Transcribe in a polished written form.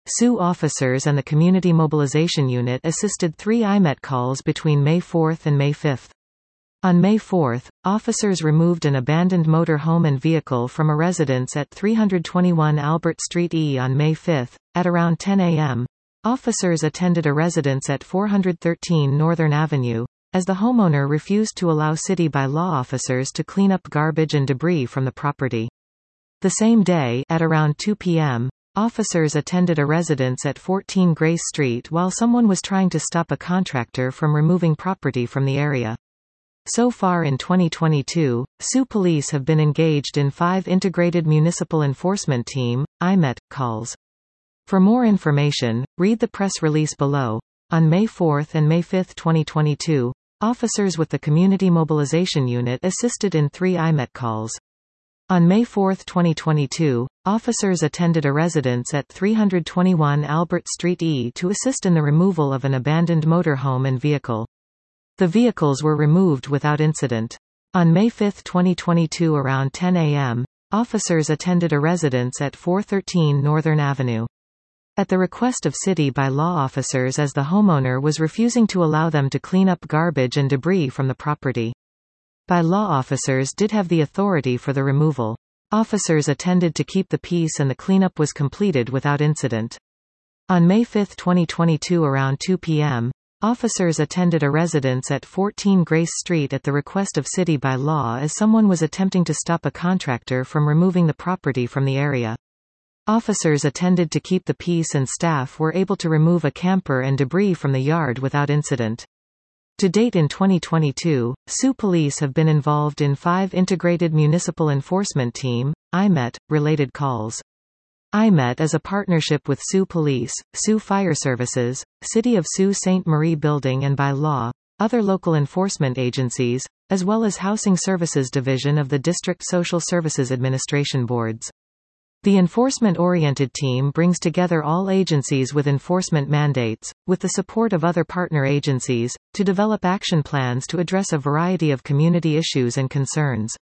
SU officers and the Community Mobilization Unit assisted 3 IMET calls between May 4 and May 5. On May 4, officers removed an abandoned motor home and vehicle from a residence at 321 Albert Street E. On May 5, at around 10 a.m., officers attended a residence at 413 Northern Avenue, as the homeowner refused to allow city by law officers to clean up garbage and debris from the property. The same day, at around 2 p.m., officers attended a residence at 14 Grace Street while someone was trying to stop a contractor from removing property from the area. So far in 2022, SU police have been engaged in 5 Integrated Municipal Enforcement Team (IMET) calls. For more information, read the press release below. On May 4 and May 5, 2022, officers with the Community Mobilization Unit assisted in 3 IMET calls. On May 4, 2022, officers attended a residence at 321 Albert Street E to assist in the removal of an abandoned motorhome and vehicle. The vehicles were removed without incident. On May 5, 2022 around 10 a.m., officers attended a residence at 413 Northern Avenue. At the request of city by law officers, as the homeowner was refusing to allow them to clean up garbage and debris from the property. By law officers did have the authority for the removal. Officers attended to keep the peace and the cleanup was completed without incident. On May 5, 2022 around 2 p.m., officers attended a residence at 14 Grace Street at the request of city by law as someone was attempting to stop a contractor from removing the property from the area. Officers attended to keep the peace and staff were able to remove a camper and debris from the yard without incident. To date in 2022, SU police have been involved in 5 Integrated Municipal Enforcement Team (IMET) related calls. IMET is a partnership with SU Police, SU Fire Services, City of Sault Ste. Marie Building and by law, other local enforcement agencies, as well as Housing Services Division of the District Social Services Administration Boards. The enforcement-oriented team brings together all agencies with enforcement mandates, with the support of other partner agencies, to develop action plans to address a variety of community issues and concerns.